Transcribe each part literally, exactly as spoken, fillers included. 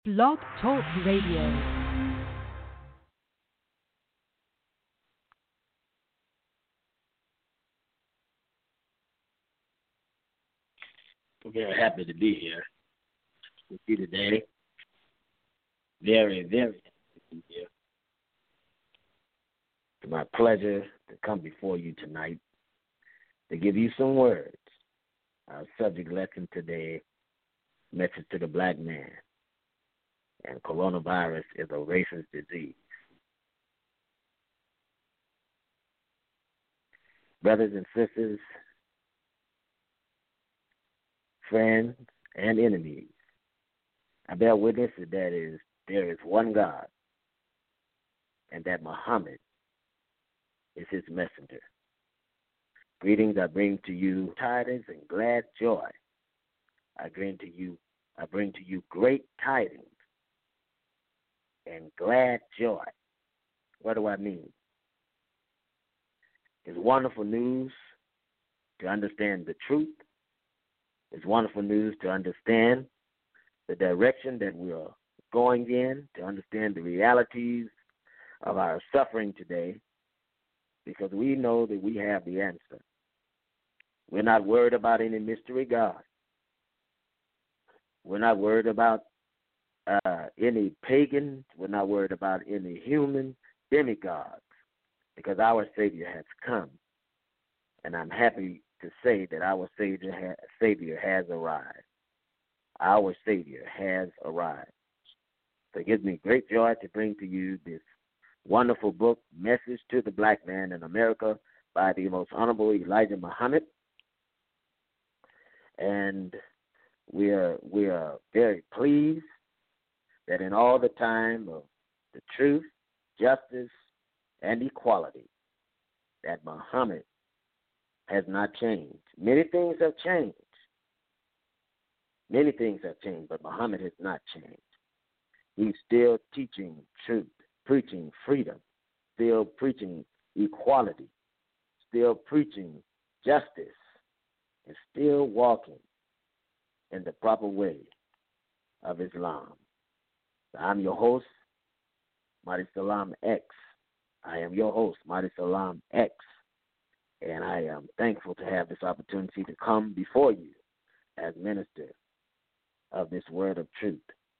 Blog Talk Radio. I'm very happy to be here with you today. Very, very happy to be here. It's my pleasure to come before you tonight to give you some words. Our subject lesson today, message to the black man. And coronavirus is a racist disease. Brothers and sisters, friends, and enemies, I bear witness that there is, there is one God, and that Muhammad is his messenger. Greetings I bring to you tidings and glad joy. I bring to you, I bring to you great tidings and glad joy. What do I mean? It's wonderful news to understand the truth. It's wonderful news to understand the direction that we are going in, to understand the realities of our suffering today, because we know that we have the answer. We're not worried about any mystery God. We're not worried about uh, any pagans. We're not worried about any human demigods, because our Savior has come. And I'm happy to say that our Savior, ha- Savior has arrived. Our Savior has arrived. So it gives me great joy to bring to you this wonderful book, Message to the Black Man in America, by the Most Honorable Elijah Muhammad. And we are, we are very pleased that in all the time of the truth, justice, and equality, that Muhammad has not changed. Many things have changed. Many things have changed, but Muhammad has not changed. He's still teaching truth, preaching freedom, still preaching equality, still preaching justice, and still walking in the proper way of Islam. I'm your host, Mahdi Salam X. I am your host, Mahdi Salam X. And I am thankful to have this opportunity to come before you as minister of this word of truth.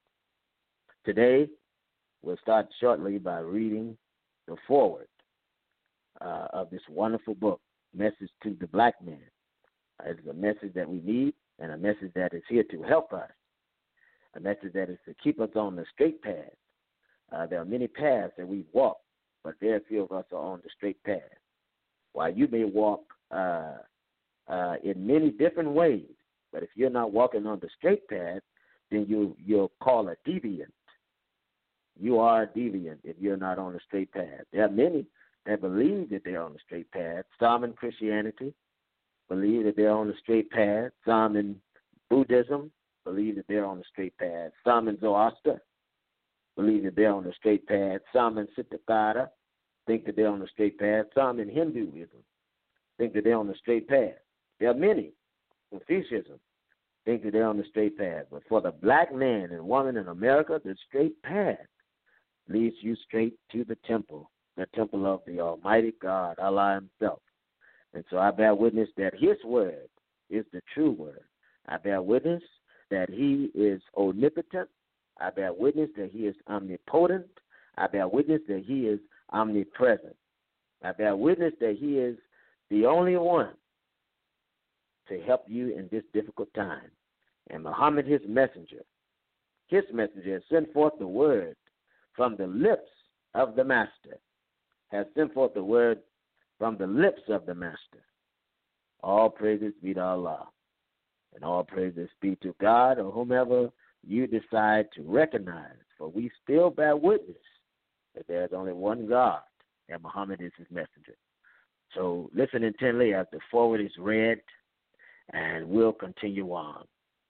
Today, we'll start shortly by reading the foreword uh, of this wonderful book, Message to the Black Man. Uh, it's a message that we need and a message that is here to help us, a message that is to keep us on the straight path. Uh, there are many paths that we walk, but very few of us are on the straight path. While you may walk uh, uh, in many different ways, but if you're not walking on the straight path, then you, you'll call a deviant. You are a deviant if you're not on the straight path. There are many that believe that they're on the straight path. Some in Christianity believe that they're on the straight path. Some in Buddhism believe that they're on the straight path. Some in Zoroaster believe that they're on the straight path. Some in Siddhartha think that they're on the straight path. Some in Hinduism think that they're on the straight path. There are many in Confucianism think that they're on the straight path. But for the black man and woman in America, the straight path leads you straight to the temple, the temple of the Almighty God, Allah himself. And so I bear witness that his word is the true word. I bear witness that he is omnipotent. I bear witness that he is omnipotent. I bear witness that he is omnipresent. I bear witness that he is the only one to help you in this difficult time. And Muhammad, his messenger, his messenger has sent forth the word from the lips of the master, has sent forth the word from the lips of the master. All praises be to Allah, and all praises be to God or whomever you decide to recognize, for we still bear witness that there is only one God, and Muhammad is his messenger. So listen intently as the forward is read, and we'll continue on.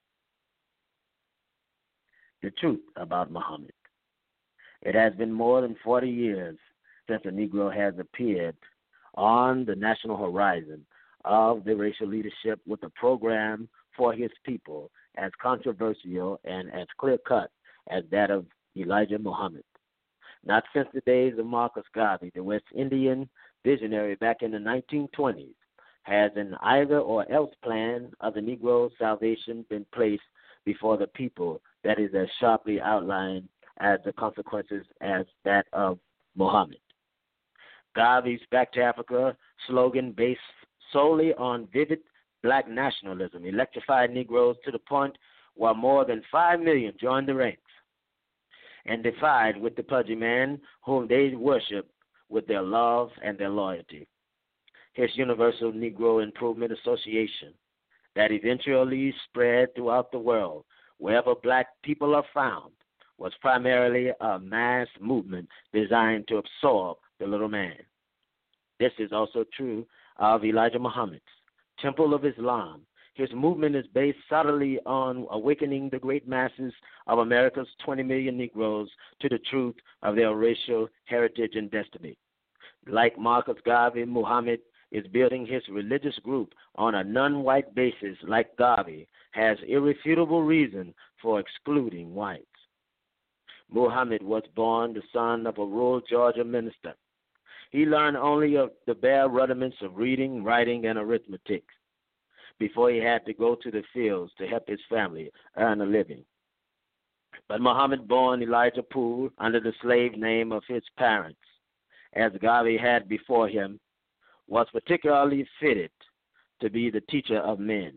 The truth about Muhammad. It has been more than forty years since a Negro has appeared on the national horizon of the racial leadership with a program for his people as controversial and as clear-cut as that of Elijah Muhammad. Not since the days of Marcus Garvey, the West Indian visionary back in the nineteen twenties, has an either or else plan of the Negro's salvation been placed before the people that is as sharply outlined as the consequences as that of Muhammad. Garvey's Back to Africa slogan, based solely on vivid black nationalism, electrified Negroes to the point where more than five million joined the ranks and defied with the pudgy man whom they worship with their love and their loyalty. His Universal Negro Improvement Association, that eventually spread throughout the world wherever black people are found, was primarily a mass movement designed to absorb the little man. This is also true of Elijah Muhammad's Temple of Islam. His movement is based solidly on awakening the great masses of America's twenty million Negroes to the truth of their racial heritage and destiny. Like Marcus Garvey, Muhammad is building his religious group on a non-white basis. Like Garvey, has irrefutable reason for excluding whites. Muhammad was born the son of a rural Georgia minister. He learned only of the bare rudiments of reading, writing, and arithmetic before he had to go to the fields to help his family earn a living. But Muhammad, born Elijah Poole under the slave name of his parents, as Garvey had before him, was particularly fitted to be the teacher of men.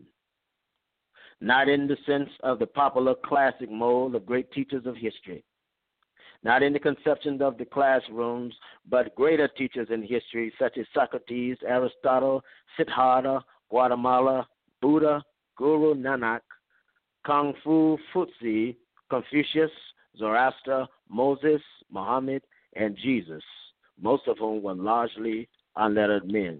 Not in the sense of the popular classic mold of great teachers of history, not in the conception of the classrooms, but greater teachers in history such as Socrates, Aristotle, Siddhartha, Guatemala, Buddha, Guru Nanak, Kung Fu Futsi, Confucius, Zoroaster, Moses, Muhammad, and Jesus, most of whom were largely unlettered men.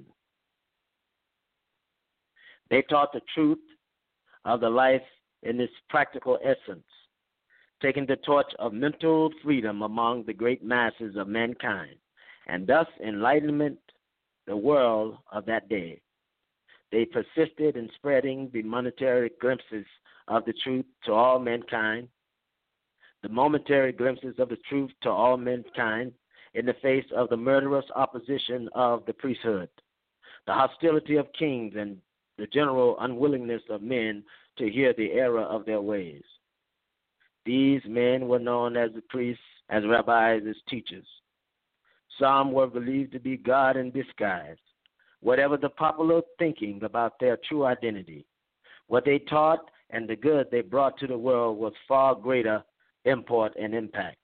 They taught the truth of the life in its practical essence, taking the torch of mental freedom among the great masses of mankind, and thus enlightenment the world of that day. They persisted in spreading the momentary glimpses of the truth to all mankind, the momentary glimpses of the truth to all mankind in the face of the murderous opposition of the priesthood, the hostility of kings, and the general unwillingness of men to hear the error of their ways. These men were known as the priests, as rabbis, as teachers. Some were believed to be God in disguise. Whatever the popular thinking about their true identity, what they taught and the good they brought to the world was far greater import and impact.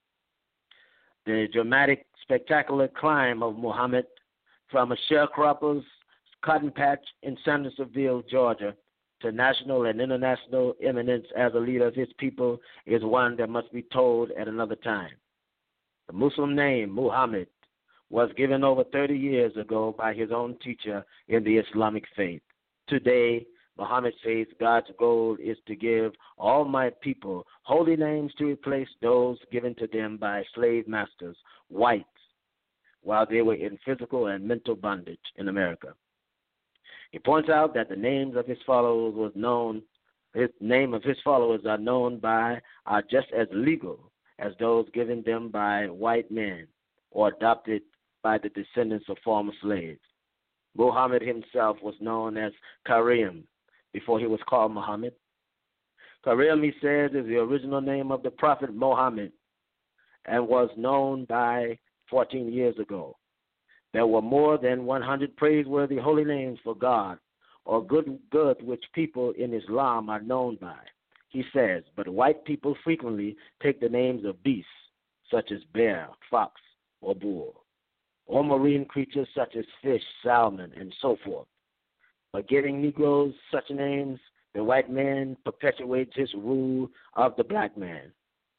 The dramatic, spectacular climb of Muhammad from a sharecropper's cotton patch in Sandersville, Georgia, to national and international eminence as a leader of his people is one that must be told at another time. The Muslim name, Muhammad, was given over thirty years ago by his own teacher in the Islamic faith. Today, Muhammad says God's goal is to give all my people holy names to replace those given to them by slave masters, whites, while they were in physical and mental bondage in America. He points out that the names of his followers was known, his name of his followers are known by, are just as legal as those given them by white men or adopted by the descendants of former slaves. Muhammad himself was known as Karim before he was called Muhammad. Karim, he says, is the original name of the Prophet Muhammad and was known by fourteen years ago. There were more than one hundred praiseworthy holy names for God, or good good which people in Islam are known by. He says, but white people frequently take the names of beasts, such as bear, fox, or bull, or marine creatures such as fish, salmon, and so forth. By giving Negroes such names, the white man perpetuates his rule of the black man.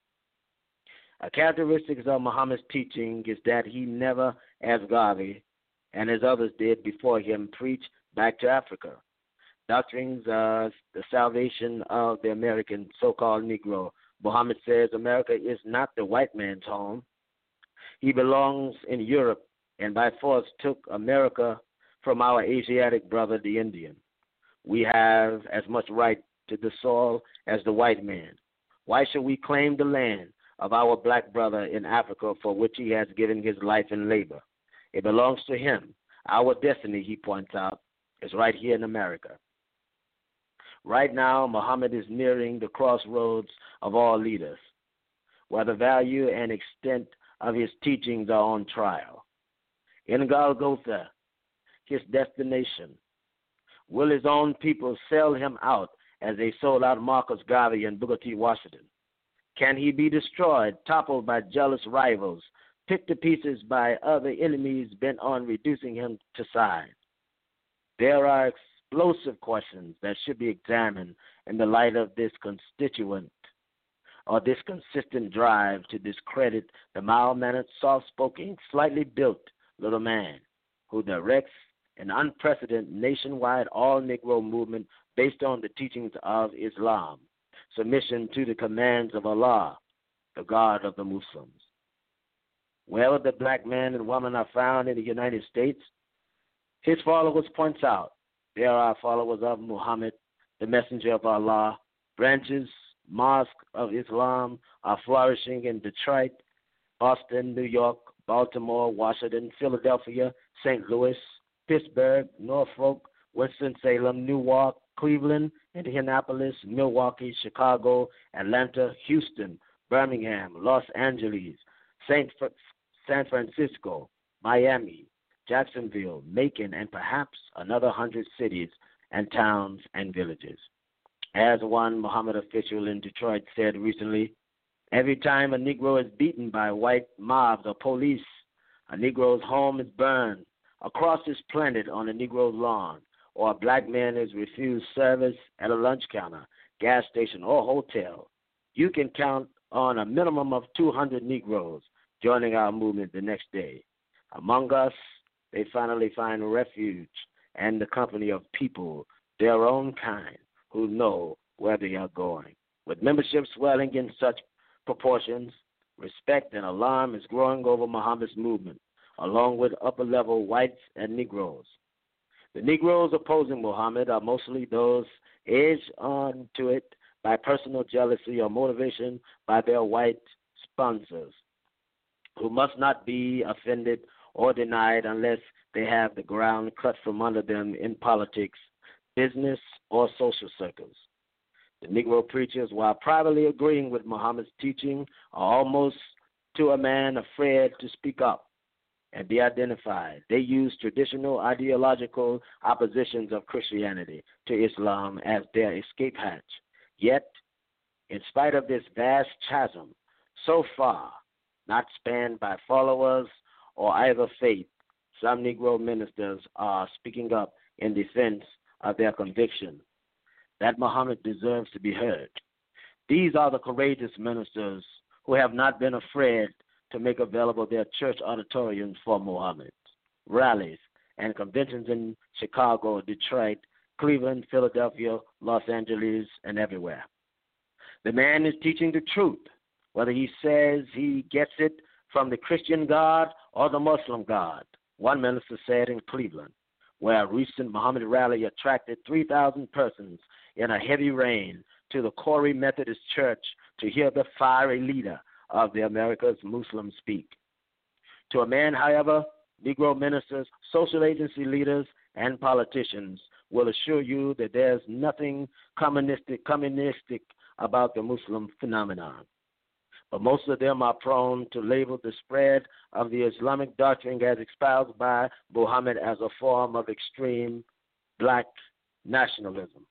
A characteristic of Muhammad's teaching is that he never, as Garvey and as others did before him, preached back to Africa. Doctrines of the salvation of the American so-called Negro. Muhammad says America is not the white man's home. He belongs in Europe and by force took America from our Asiatic brother, the Indian. We have as much right to the soil as the white man. Why should we claim the land of our black brother in Africa for which he has given his life and labor? It belongs to him. Our destiny, he points out, is right here in America. Right now, Muhammad is nearing the crossroads of all leaders, where the value and extent of his teachings are on trial. In Golgotha, his destination, will his own people sell him out as they sold out Marcus Garvey and Booker T. Washington? Can he be destroyed, toppled by jealous rivals, picked to pieces by other enemies bent on reducing him to size? There are explosive questions that should be examined in the light of this constituent or this consistent drive to discredit the mild-mannered, soft-spoken, slightly built little man who directs an unprecedented nationwide all-Negro movement based on the teachings of Islam, submission to the commands of Allah, the God of the Muslims. Wherever the black man and woman are found in the United States, his followers points out there are followers of Muhammad, the messenger of Allah. Branches, mosques of Islam are flourishing in Detroit, Boston, New York, Baltimore, Washington, Philadelphia, Saint Louis, Pittsburgh, Norfolk, Winston-Salem, Newark, Cleveland, Indianapolis, Milwaukee, Chicago, Atlanta, Houston, Birmingham, Los Angeles, Saint Fr- San Francisco, Miami, Jacksonville, Macon, and perhaps another hundred cities and towns and villages. As one Muhammad official in Detroit said recently, every time a Negro is beaten by white mobs or police, a Negro's home is burned across this planet on a Negro's lawn, or a black man is refused service at a lunch counter, gas station, or hotel, you can count on a minimum of two hundred Negroes joining our movement the next day. Among us, they finally find refuge and the company of people, their own kind, who know where they are going. With membership swelling in such proportions, respect and alarm is growing over Muhammad's movement, along with upper-level whites and Negroes. The Negroes opposing Muhammad are mostly those edged on to it by personal jealousy or motivation by their white sponsors, who must not be offended or denied unless they have the ground cut from under them in politics, business, or social circles. The Negro preachers, while privately agreeing with Muhammad's teaching, are almost to a man afraid to speak up and be identified. They use traditional ideological oppositions of Christianity to Islam as their escape hatch. Yet, in spite of this vast chasm, so far not spanned by followers or either faith, some Negro ministers are speaking up in defense of their conviction that Muhammad deserves to be heard. These are the courageous ministers who have not been afraid to make available their church auditoriums for Muhammad, rallies, and conventions in Chicago, Detroit, Cleveland, Philadelphia, Los Angeles, and everywhere. The man is teaching the truth, whether he says he gets it from the Christian God or the Muslim God. One minister said in Cleveland, where a recent Muhammad rally attracted three thousand persons in a heavy rain to the Corey Methodist Church to hear the fiery leader of the America's Muslims speak. To a man, however, Negro ministers, social agency leaders, and politicians will assure you that there's nothing communistic, communistic about the Muslim phenomenon. But most of them are prone to label the spread of the Islamic doctrine as espoused by Muhammad as a form of extreme black nationalism.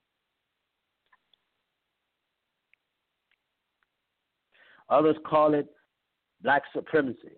Others call it black supremacy.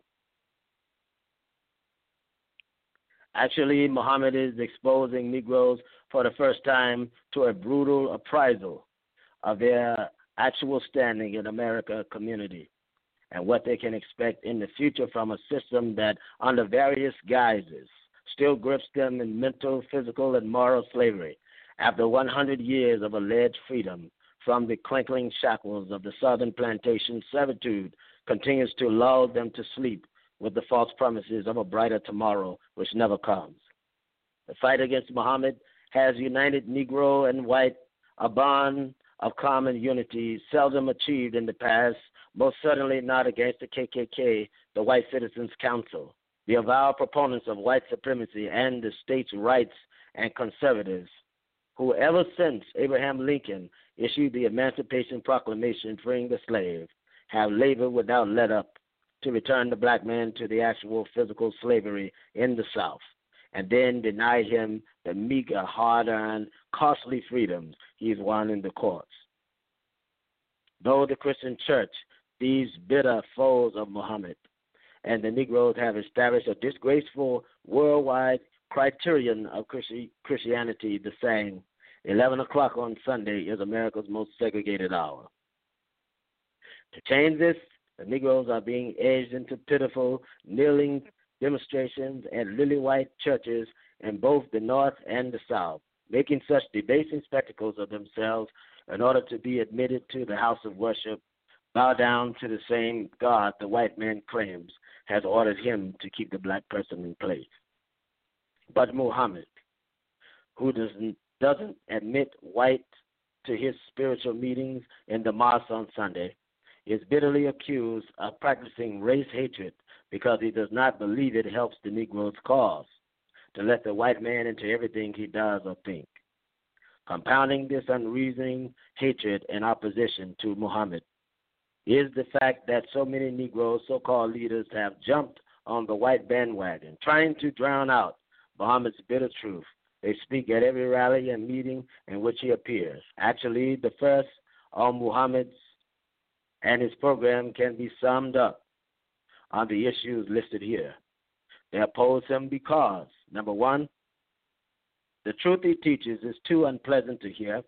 Actually, Muhammad is exposing Negroes for the first time to a brutal appraisal of their actual standing in America community and what they can expect in the future from a system that, under various guises, still grips them in mental, physical, and moral slavery after one hundred years of alleged freedom from the clinking shackles of the southern plantation servitude continues to lull them to sleep with the false promises of a brighter tomorrow which never comes. The fight against Muhammad has united Negro and white, a bond of common unity seldom achieved in the past, most certainly not against the K K K, the White Citizens Council, the avowed proponents of white supremacy and the states' rights and conservatives, who ever since Abraham Lincoln issued the Emancipation Proclamation freeing the slave, have labored without let up to return the black man to the actual physical slavery in the South, and then deny him the meager, hard-earned, costly freedoms he's won in the courts. Though the Christian church, these bitter foes of Muhammad, and the Negroes have established a disgraceful worldwide criterion of Christianity, the saying, eleven o'clock on Sunday is America's most segregated hour. To change this, the Negroes are being edged into pitiful, kneeling demonstrations at lily-white churches in both the North and the South, making such debasing spectacles of themselves in order to be admitted to the house of worship, bow down to the same God the white man claims has ordered him to keep the black person in place. But Muhammad, who doesn't, doesn't admit white to his spiritual meetings in the mosque on Sunday, is bitterly accused of practicing race hatred because he does not believe it helps the Negro's cause to let the white man into everything he does or thinks. Compounding this unreasoning hatred and opposition to Muhammad is the fact that so many Negro so-called leaders have jumped on the white bandwagon, trying to drown out Muhammad's bitter truth. They speak at every rally and meeting in which he appears. Actually, the first on Muhammad's and his program can be summed up on the issues listed here. They oppose him because, number one, the truth he teaches is too unpleasant to hear,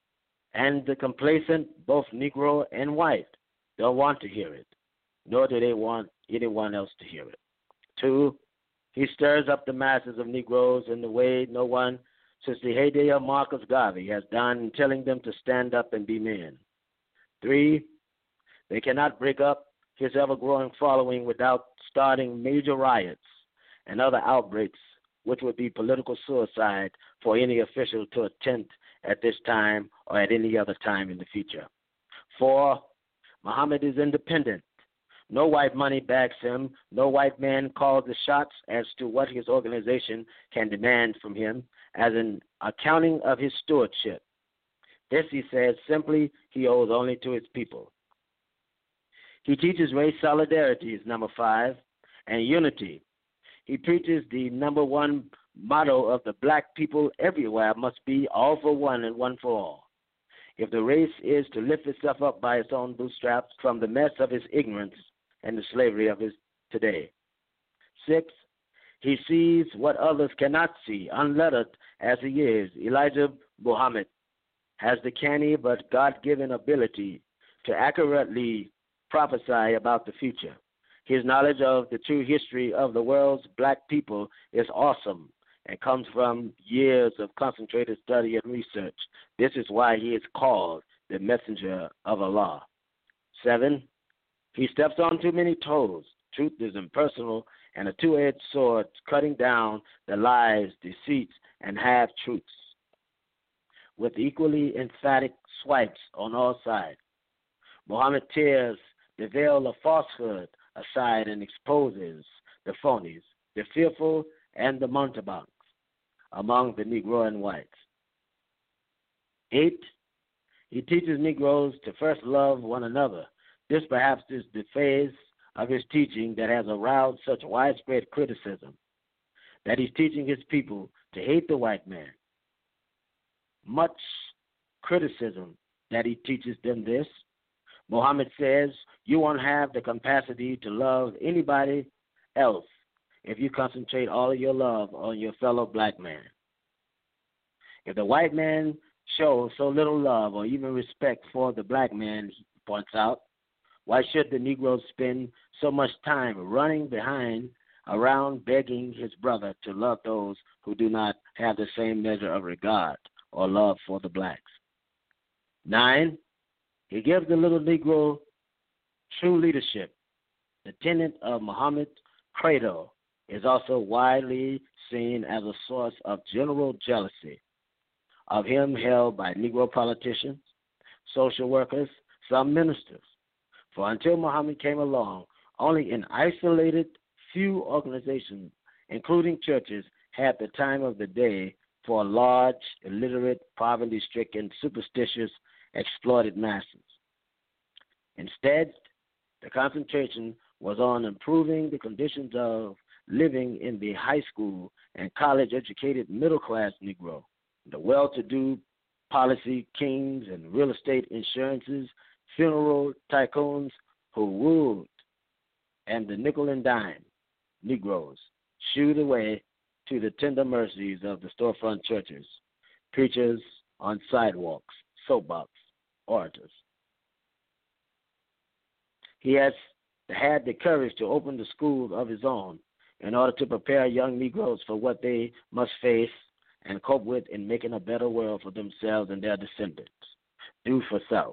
and the complacent, both Negro and white, don't want to hear it, nor do they want anyone else to hear it. Two, he stirs up the masses of Negroes in the way no one since the heyday of Marcus Garvey has done in telling them to stand up and be men. Three, they cannot break up his ever-growing following without starting major riots and other outbreaks, which would be political suicide for any official to attempt at this time or at any other time in the future. Four, Muhammad is independent. No white money backs him. No white man calls the shots as to what his organization can demand from him as an accounting of his stewardship. This, he says, simply he owes only to his people. He teaches race solidarity is number five, and unity. He preaches the number one motto of the black people everywhere must be all for one and one for all. If the race is to lift itself up by its own bootstraps from the mess of its ignorance and the slavery of his today. Six, he sees what others cannot see, unlettered as he is. Elijah Muhammad has the canny but God-given ability to accurately prophesy about the future. His knowledge of the true history of the world's black people is awesome and comes from years of concentrated study and research. This is why he is called the messenger of Allah. Seven, he steps on too many toes. Truth is impersonal and a two-edged sword cutting down the lies, deceits, and half-truths with equally emphatic swipes on all sides. Muhammad tears the veil of falsehood aside and exposes the phonies, the fearful, and the mountebanks among the Negro and whites. Eight, he teaches Negroes to first love one another. This perhaps is the phase of his teaching that has aroused such widespread criticism, that he's teaching his people to hate the white man. Much criticism that he teaches them this. Muhammad says you won't have the capacity to love anybody else if you concentrate all of your love on your fellow black man. If the white man shows so little love or even respect for the black man, he points out, why should the Negro spend so much time running behind around begging his brother to love those who do not have the same measure of regard or love for the blacks? Nine, he gives the little Negro true leadership. The tenet of Muhammad's credo is also widely seen as a source of general jealousy of him held by Negro politicians, social workers, some ministers. For until Muhammad came along, only an isolated few organizations, including churches, had the time of the day for large, illiterate, poverty-stricken, superstitious, exploited masses. Instead, the concentration was on improving the conditions of living in the high school and college-educated middle-class Negro, the well-to-do policy kings and real estate insurances, funeral tycoons who ruled, and the nickel and dime Negroes shooed away to the tender mercies of the storefront churches, preachers on sidewalks, soapbox, orators. He has had the courage to open the schools of his own in order to prepare young Negroes for what they must face and cope with in making a better world for themselves and their descendants. Do for self.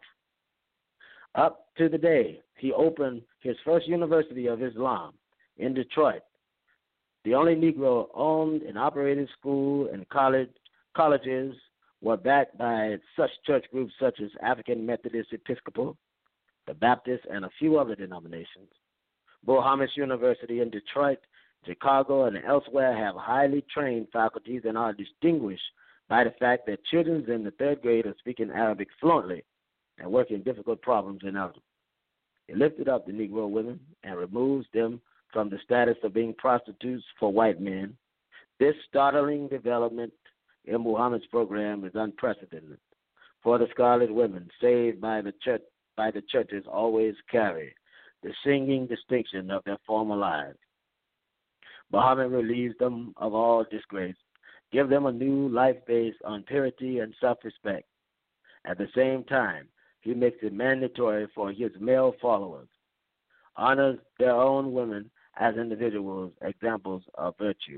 Up to the day he opened his first University of Islam in Detroit, the only Negro-owned and operated school and college colleges were backed by such church groups such as African Methodist Episcopal, the Baptist, and a few other denominations. Bull Harris University in Detroit, Chicago, and elsewhere have highly trained faculties and are distinguished by the fact that children in the third grade are speaking Arabic fluently and working difficult problems in algebra. It lifted up the Negro women and removes them from the status of being prostitutes for white men. This startling development in Muhammad's program is unprecedented, for the scarlet women saved by the church by the churches always carry the singing distinction of their former lives. Muhammad relieves them of all disgrace, give them a new life based on purity and self-respect. At the same time, he makes it mandatory for his male followers, honors their own women as individuals, examples of virtue.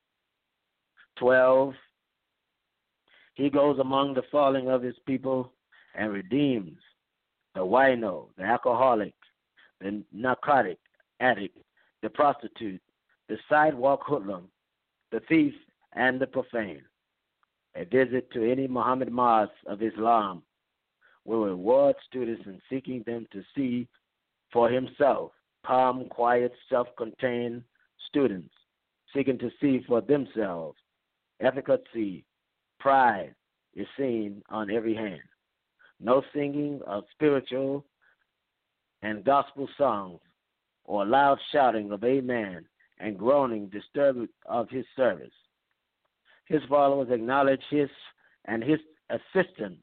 Twelve, he goes among the falling of his people and redeems the wino, the alcoholic, the narcotic addict, the prostitute, the sidewalk hoodlum, the thief, and the profane. A visit to any Muhammad mosque of Islam will reward students in seeking them to see for himself. Calm, quiet, self-contained students seeking to see for themselves. Efficacy, pride is seen on every hand. No singing of spiritual and gospel songs or loud shouting of amen and groaning disturbed of his service. His followers acknowledge his and his assistance,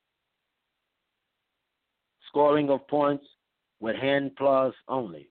scoring of points with hand applause only,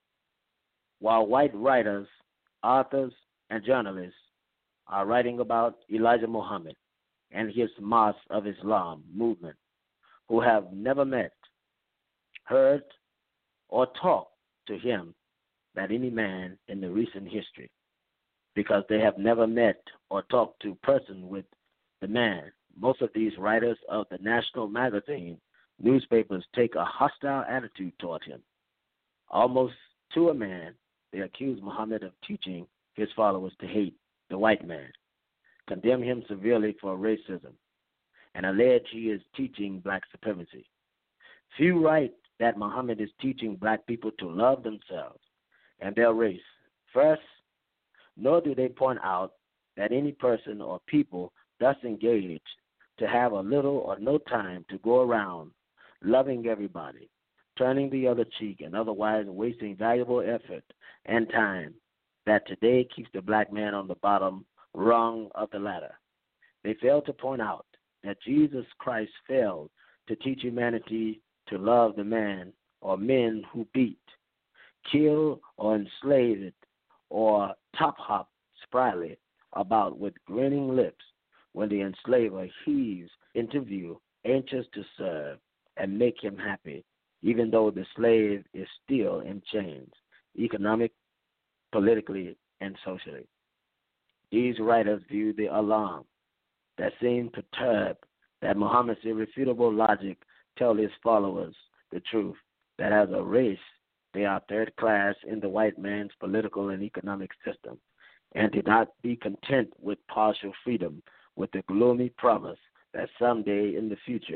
while white writers, authors, and journalists are writing about Elijah Muhammad and his Mosque of Islam movement, who have never met, heard, or talked to him than any man in the recent history, because they have never met or talked to person with the man. Most of these writers of the national magazine newspapers take a hostile attitude toward him. Almost to a man, they accuse Muhammad of teaching his followers to hate the white man, condemn him severely for racism, and allege he is teaching black supremacy. Few write that Muhammad is teaching black people to love themselves and their race first, nor do they point out that any person or people thus engaged to have a little or no time to go around loving everybody, turning the other cheek, and otherwise wasting valuable effort and time that today keeps the black man on the bottom rung of the ladder. They fail to point out that Jesus Christ failed to teach humanity to love the man or men who beat, kill, or enslave it, or top-hop spryly about with grinning lips when the enslaver heaves into view, anxious to serve and make him happy, even though the slave is still in chains, economic, politically, and socially. These writers view the alarm that seemed perturbed that Muhammad's irrefutable logic tell his followers the truth, that as a race they are third class in the white man's political and economic system, and do not be content with partial freedom with the gloomy promise that someday in the future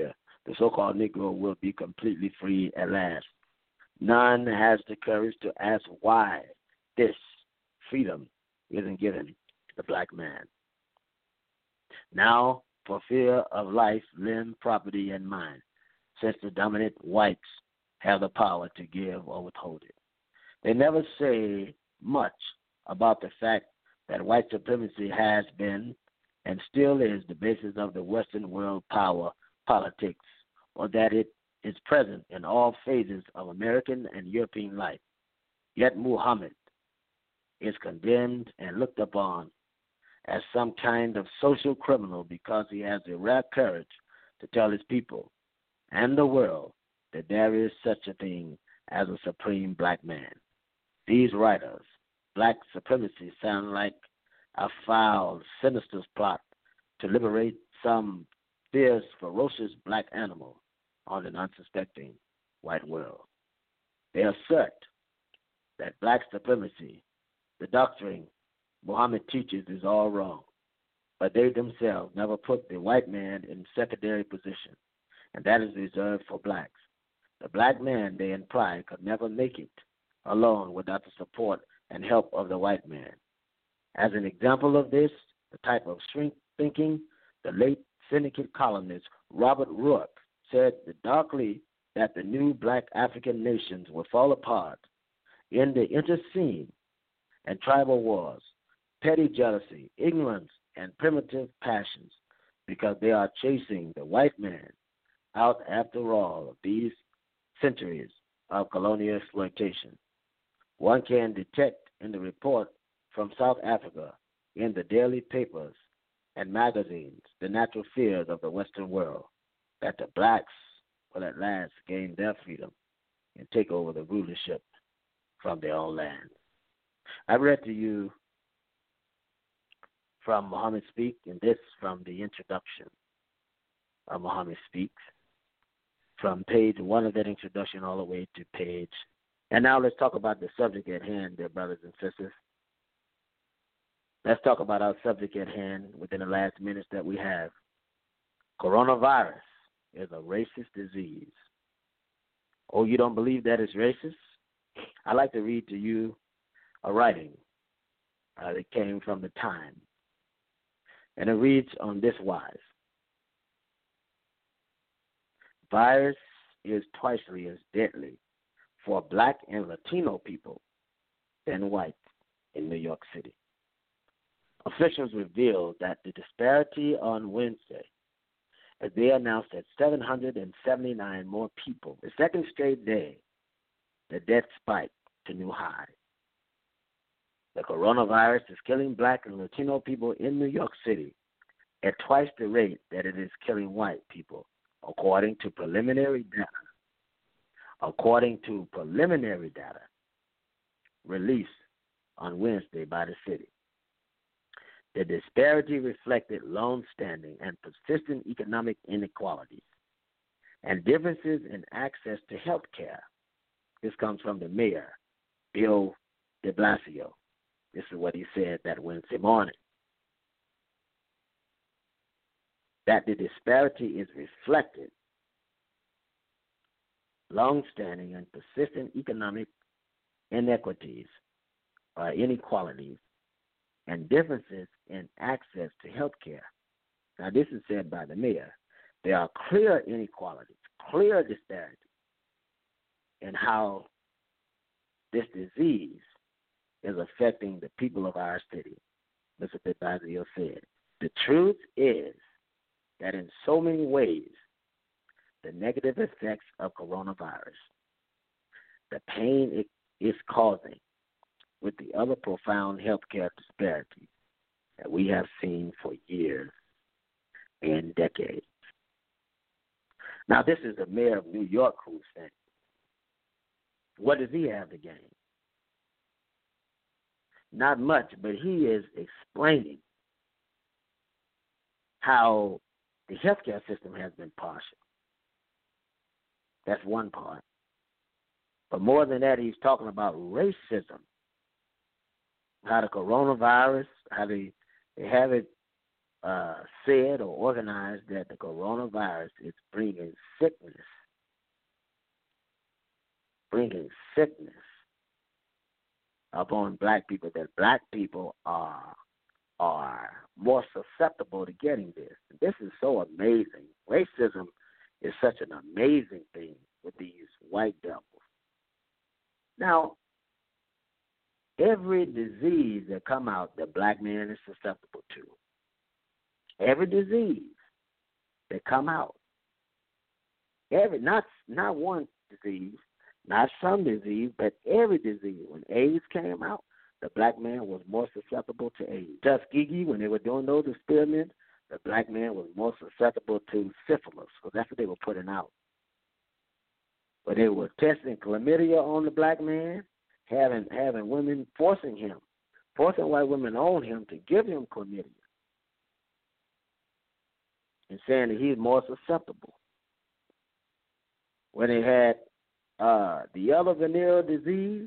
the so-called Negro will be completely free at last. None has the courage to ask why this freedom isn't given to the black man. Now, for fear of life, limb, property, and mind, since the dominant whites have the power to give or withhold it. They never say much about the fact that white supremacy has been and still is the basis of the Western world power politics, or that it is present in all phases of American and European life. Yet Muhammad is condemned and looked upon as some kind of social criminal because he has the rare courage to tell his people and the world that there is such a thing as a supreme black man. These writers, black supremacy, sound like a foul, sinister plot to liberate some fierce, ferocious black animal on an unsuspecting white world. They assert that black supremacy, the doctrine Muhammad teaches, is all wrong, but they themselves never put the white man in secondary position, and that is reserved for blacks. The black man, they imply, could never make it alone without the support and help of the white man. As an example of this, the type of shrink thinking, the late syndicate columnist Robert Rourke said darkly that the new black African nations will fall apart in the internecine and tribal wars, petty jealousy, ignorance, and primitive passions because they are chasing the white man out after all of these centuries of colonial exploitation. One can detect in the report from South Africa in the daily papers and magazines the natural fears of the Western world that the blacks will at last gain their freedom and take over the rulership from their own land. I read to you from Muhammad Speak, and this from the introduction of Muhammad Speaks, from page one of that introduction all the way to page. And now let's talk about the subject at hand, dear brothers and sisters. Let's talk about our subject at hand within the last minutes that we have. Coronavirus is a racist disease. Oh, you don't believe that it's racist? I'd like to read to you a writing uh, that came from the Times. And it reads on this wise. Virus is twice as deadly for black and Latino people than white in New York City. Officials revealed that the disparity on Wednesday, as they announced that seven hundred seventy-nine more people, the second straight day, the death spiked to new highs. The coronavirus is killing black and Latino people in New York City at twice the rate that it is killing white people, according to preliminary data. According to preliminary data released on Wednesday by the city. The disparity reflected long-standing and persistent economic inequalities and differences in access to health care. This comes from the mayor, Bill de Blasio. This is what he said that Wednesday morning. That the disparity is reflected long-standing and persistent economic inequities or inequalities and differences in access to health care. Now, this is said by the mayor. There are clear inequalities, clear disparities in how this disease is affecting the people of our city. Mister de Blasio said, the truth is that in so many ways, the negative effects of coronavirus, the pain it is causing with the other profound healthcare disparities that we have seen for years and decades. Now, this is the mayor of New York who's saying, what does he have to gain? Not much, but he is explaining how the healthcare system has been partial. That's one part. But more than that, he's talking about racism, how the coronavirus, how they, they have it uh, said or organized that the coronavirus is bringing sickness, bringing sickness upon black people, that black people are are more susceptible to getting this. This is so amazing. Racism is such an amazing thing with these white devils. Now, every disease that come out, the black man is susceptible to. Every disease that come out, every not not one disease, not some disease, but every disease. When AIDS came out, the black man was more susceptible to AIDS. Tuskegee, when they were doing those experiments, the black man was more susceptible to syphilis, because that's what they were putting out. But they were testing chlamydia on the black man, having having women forcing him, forcing white women on him to give him chlamydia, and saying that he's more susceptible. When they had uh, the other venereal disease,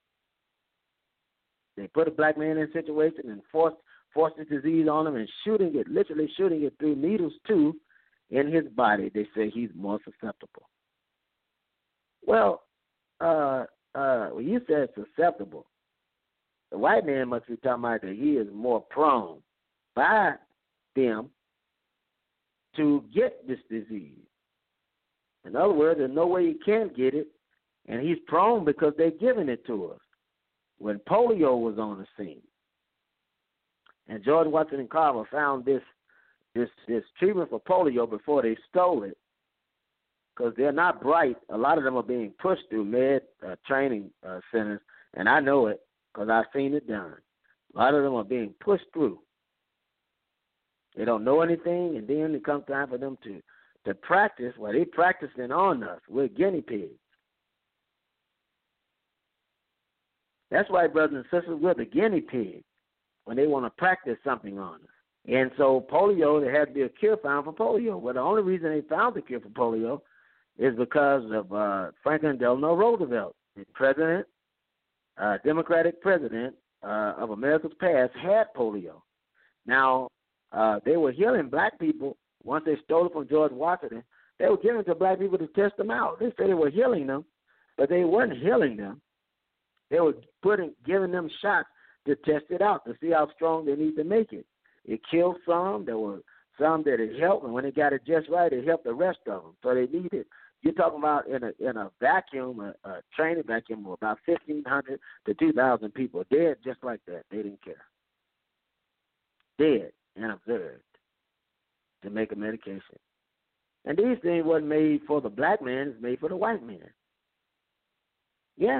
they put a black man in a situation and forced forced the disease on him and shooting it, literally shooting it through needles too, in his body. They say he's more susceptible. Well, uh, uh, when you said susceptible, the white man must be talking about that he is more prone by them to get this disease. In other words, there's no way he can get it, and he's prone because they're giving it to us. When polio was on the scene, and George Washington Carver found this this this treatment for polio before they stole it, because they're not bright. A lot of them are being pushed through med uh, training uh, centers, and I know it because I've seen it done. A lot of them are being pushed through. They don't know anything, and then it comes time for them to, to practice. Well, they're practicing on us. We're guinea pigs. That's why, brothers and sisters, we're the guinea pigs when they want to practice something on us. And so polio, there had to be a cure found for polio. Well, the only reason they found the cure for polio is because of uh, Franklin Delano Roosevelt, the president, uh, Democratic president uh, of America's past, had polio. Now, uh, they were healing black people once they stole it from George Washington. They were giving it to black people to test them out. They said they were healing them, but they weren't healing them. They were putting, giving them shots to test it out to see how strong they need to make it. It killed some. There were some that it helped, and when they got it just right, it helped the rest of them. So they needed. You're talking about in a in a vacuum, a, a training vacuum, of about fifteen hundred to two thousand people dead just like that. They didn't care. Dead and observed to make a medication. And these things wasn't made for the black man. It's made for the white man. Yes.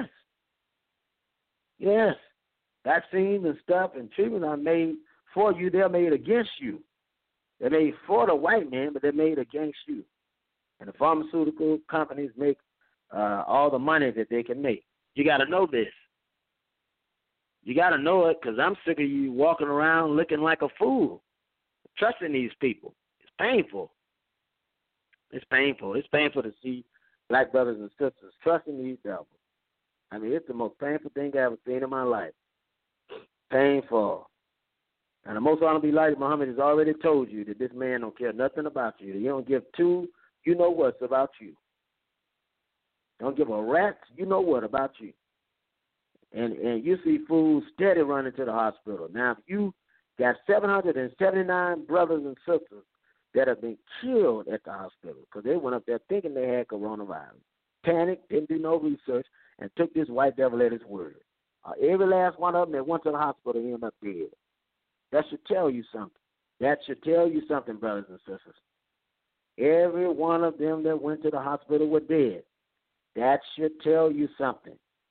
Yes, vaccines and stuff and treatments are made for you. They're made against you. They're made for the white man, but they're made against you. And the pharmaceutical companies make uh, all the money that they can make. You got to know this. You got to know it, because I'm sick of you walking around looking like a fool, trusting these people. It's painful. It's painful. It's painful to see black brothers and sisters trusting these devils. I mean, it's the most painful thing I've ever seen in my life. Painful. And the most honorable Elijah Muhammad has already told you that this man don't care nothing about you. He don't give two you know what's about you. Don't give a rat's you know what about you. And and you see fools steady running to the hospital. Now, if you got seven hundred seventy-nine brothers and sisters that have been killed at the hospital because they went up there thinking they had coronavirus, panicked, didn't do no research, and took this white devil at his word. Uh, every last one of them that went to the hospital ended up dead. That should tell you something. That should tell you something, brothers and sisters. Every one of them that went to the hospital were dead. That should tell you something.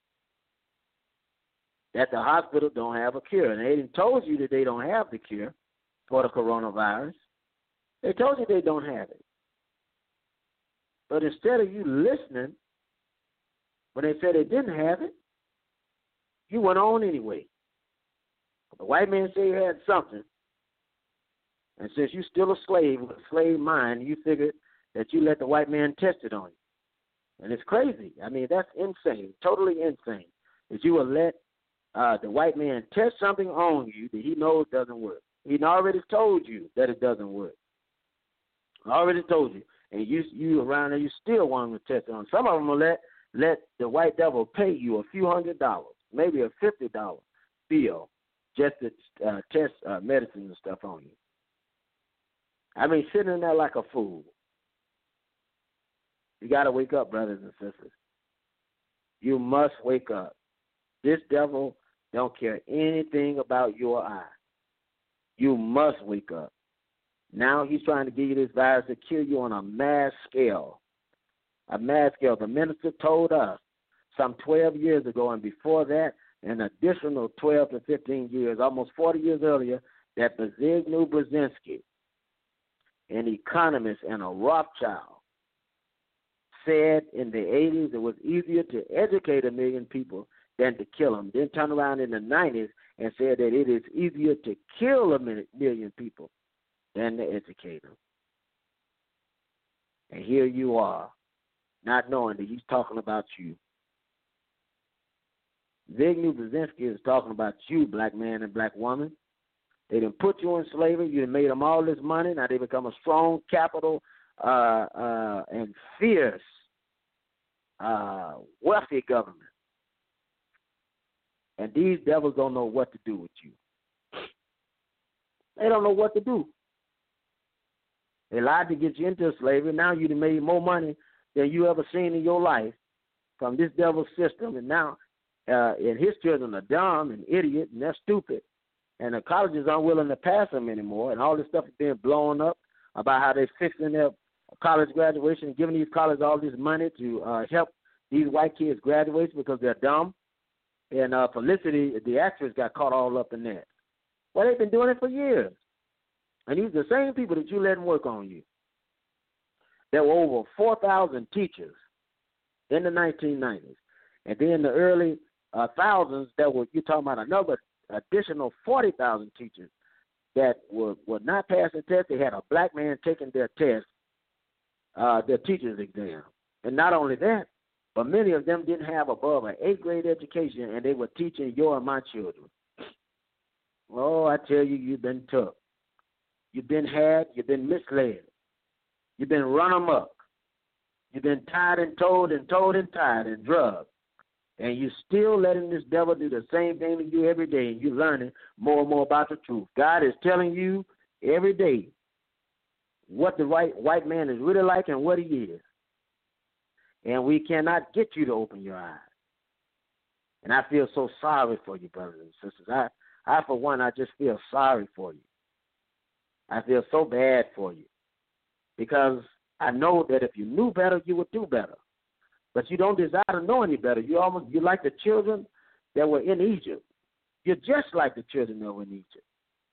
That the hospital don't have a cure. And they didn't told you that they don't have the cure for the coronavirus. They told you they don't have it. But instead of you listening, when they said they didn't have it, you went on anyway. The white man said he had something, and since you're still a slave with a slave mind, you figured that you let the white man test it on you. And it's crazy. I mean, that's insane, totally insane, that you will let uh, the white man test something on you that he knows doesn't work. He already told you that it doesn't work. I already told you. And you you around there, you still want them to test it on. Some of them will let, let the white devil pay you a few hundred dollars, maybe a fifty dollar bill, just to uh, test uh, medicine and stuff on you. I mean, sitting in there like a fool. You got to wake up, brothers and sisters. You must wake up. This devil don't care anything about your eye. You must wake up. Now he's trying to give you this virus to kill you on a mass scale. A mass scale. The minister told us some twelve years ago, and before that, an additional twelve to fifteen years, almost forty years earlier, that Zbigniew Brzezinski, an economist and a Rothschild, said in the eighties it was easier to educate a million people than to kill them. Then turned around in the nineties and said that it is easier to kill a million people than to educate them. And here you are, not knowing that he's talking about you. Zbigniew Brzezinski is talking about you, black man and black woman. They done put you in slavery. You done made them all this money. Now they become a strong capital uh, uh, and fierce, uh, wealthy government. And these devils don't know what to do with you. They don't know what to do. They lied to get you into slavery. Now you done made more money than you ever seen in your life from this devil's system. And now uh, and his children are dumb and idiot, and they're stupid. And the colleges aren't willing to pass them anymore. And all this stuff is being blown up about how they're fixing their college graduation and giving these colleges all this money to uh, help these white kids graduate because they're dumb. And uh, Felicity, the actress, got caught all up in that. Well, they've been doing it for years. And these are the same people that you let them work on you. There were over four thousand teachers in the nineteen nineties. And then in the early uh, thousands, there were, you're talking about another additional forty thousand teachers that were, were not passing tests. They had a black man taking their test, uh, their teacher's exam. And not only that, but many of them didn't have above an eighth grade education, and they were teaching your and my children. Oh, I tell you, you've been tough. You've been had, you've been misled. You've been run amok. You've been tied and told and told and tied and drugged. And you're still letting this devil do the same thing to you every day, and you're learning more and more about the truth. God is telling you every day what the right white man is really like and what he is. And we cannot get you to open your eyes. And I feel so sorry for you, brothers and sisters. I, I, for one, I just feel sorry for you. I feel so bad for you because I know that if you knew better, you would do better. But you don't desire to know any better. You almost you're like the children that were in Egypt. You're just like the children that were in Egypt.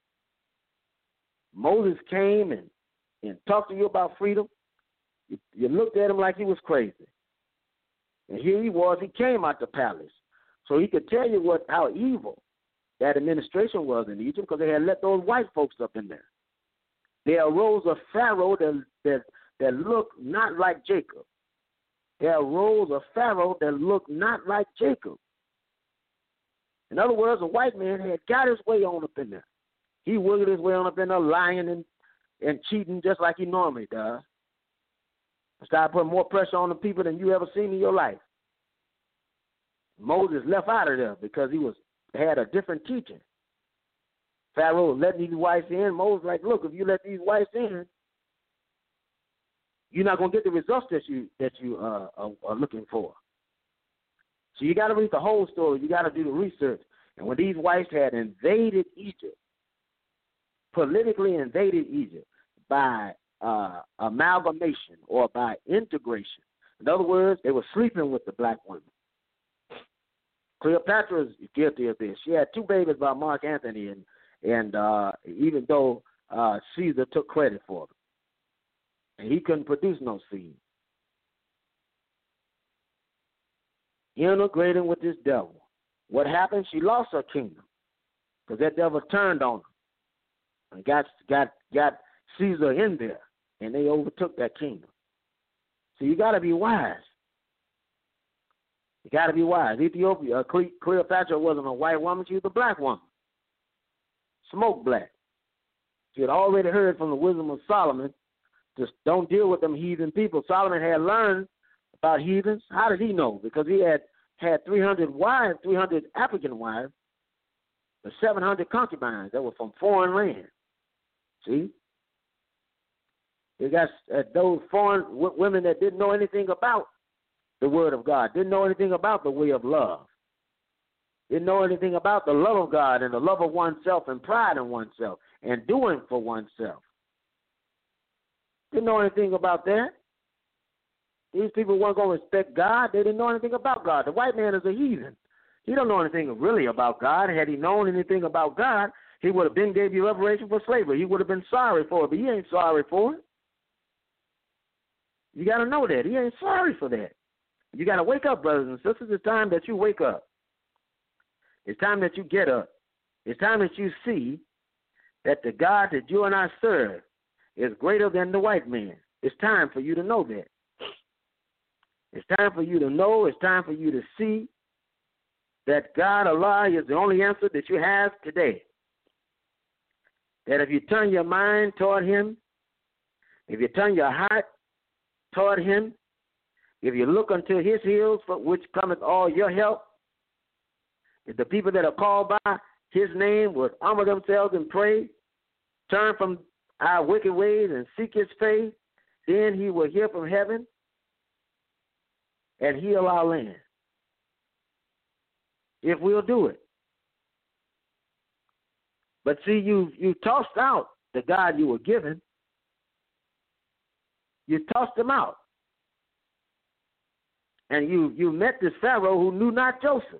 Moses came and, and talked to you about freedom. You, you looked at him like he was crazy. And here he was. He came out the palace. So he could tell you what how evil that administration was in Egypt because they had let those white folks up in there. There arose a Pharaoh that, that, that looked not like Jacob. There arose a Pharaoh that looked not like Jacob. In other words, a white man had got his way on up in there. He wiggled his way on up in there, lying and, and cheating just like he normally does. Started putting more pressure on the people than you ever seen in your life. Moses left out of there because he was had a different teaching. Pharaoh letting these whites in. Moses like, look, if you let these whites in, you're not going to get the results that you that you uh, are, are looking for. So you got to read the whole story. You got to do the research. And when these whites had invaded Egypt, politically invaded Egypt by uh, amalgamation or by integration. In other words, they were sleeping with the black women. Cleopatra is guilty of this. She had two babies by Mark Antony, and and uh, even though uh, Caesar took credit for them, and he couldn't produce no seed. Integrating with this devil. What happened? She lost her kingdom because that devil turned on her and got got got Caesar in there, and they overtook that kingdom. So you got to be wise. You got to be wise. Ethiopia, uh, Cleopatra wasn't a white woman; she was a black woman. Smoke black. She had already heard from the wisdom of Solomon, just don't deal with them heathen people. Solomon had learned about heathens. How did he know? Because he had had three hundred wives, three hundred African wives, but seven hundred concubines that were from foreign lands. See? They got uh, those foreign w- women that didn't know anything about the word of God, didn't know anything about the way of love, didn't know anything about the love of God and the love of oneself and pride in oneself and doing for oneself. Didn't know anything about that. These people weren't going to respect God. They didn't know anything about God. The white man is a heathen. He don't know anything really about God. Had he known anything about God, he would have been gave you reparation for slavery. He would have been sorry for it, but he ain't sorry for it. You got to know that. He ain't sorry for that. You got to wake up, brothers and sisters. It's time that you wake up. It's time that you get up. It's time that you see that the God that you and I serve is greater than the white man. It's time for you to know that. It's time for you to know. It's time for you to see that God, Allah, is the only answer that you have today. That if you turn your mind toward Him, if you turn your heart toward Him, if you look unto His hills, for which cometh all your help, if the people that are called by His name would humble themselves and pray, turn from our wicked ways and seek His face, then He will hear from heaven and heal our land. If we'll do it. But see, you you tossed out the God you were given. You tossed him out. And you, you met this Pharaoh who knew not Joseph.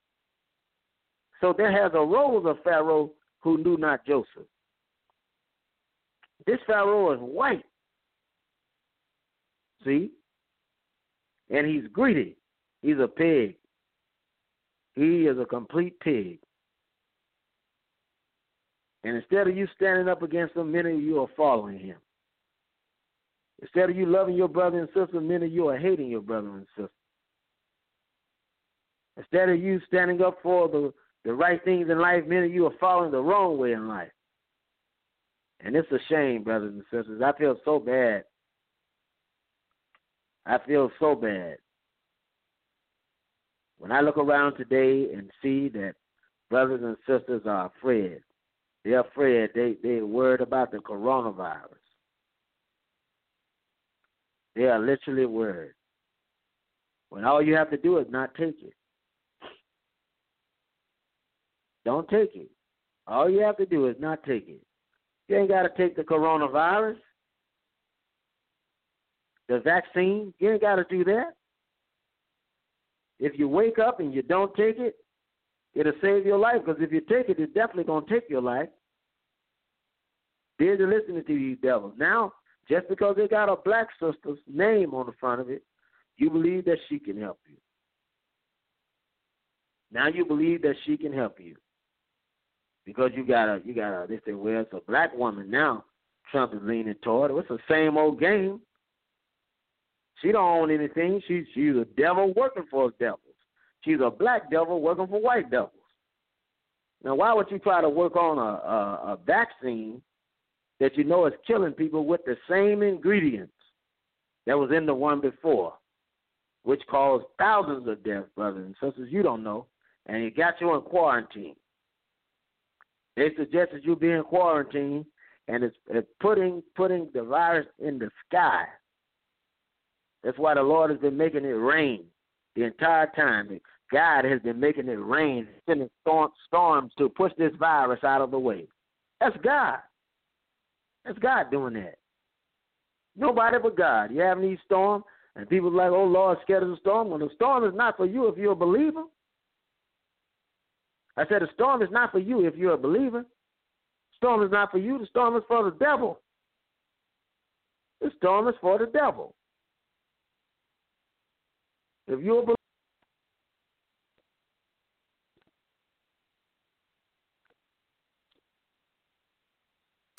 So there has arose a Pharaoh who knew not Joseph. This Pharaoh is white. See? And he's greedy. He's a pig. He is a complete pig. And instead of you standing up against him, many of you are following him. Instead of you loving your brother and sister, many of you are hating your brother and sister. Instead of you standing up for the, the right things in life, many of you are following the wrong way in life. And it's a shame, brothers and sisters. I feel so bad. I feel so bad. When I look around today and see that brothers and sisters are afraid, they're afraid, they, they're worried about the coronavirus. They are literally worried. When all you have to do is not take it. Don't take it. All you have to do is not take it. You ain't got to take the coronavirus, the vaccine. You ain't got to do that. If you wake up and you don't take it, it'll save your life, because if you take it, it's definitely going to take your life. Busy listening to you devils. Now, just because they got a black sister's name on the front of it, you believe that she can help you. Now you believe that she can help you. Because you got a, you got a, they say, well, it's a black woman now. Trump is leaning toward. It's the same old game. She don't own anything. She's, she's a devil working for devils. She's a black devil working for white devils. Now, why would you try to work on a, a, a vaccine that you know is killing people with the same ingredients that was in the one before, which caused thousands of deaths, brothers and sisters, you don't know, and it got you in quarantine. They suggested you be in quarantine, and it's, it's putting putting the virus in the sky. That's why the Lord has been making it rain the entire time. God has been making it rain, sending storm, storms to push this virus out of the way. That's God. That's God doing that. Nobody but God. You having these storms, and people are like, oh, Lord, scared of the storm. Well, the storm is not for you if you're a believer. I said the storm is not for you if you're a believer. The storm is not for you. The storm is for the devil. The storm is for the devil. If you're a believer,